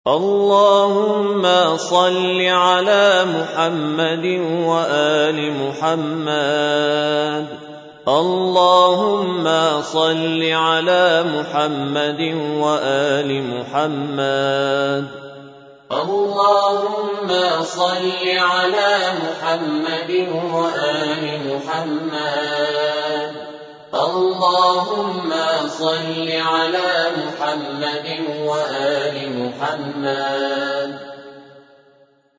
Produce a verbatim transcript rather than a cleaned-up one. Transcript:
اللهم صل على محمد وآل محمد. اللهم صل على محمد وآل محمد. اللهم صل على محمد وآل محمد. اللهم صل على محمد وآل محمد.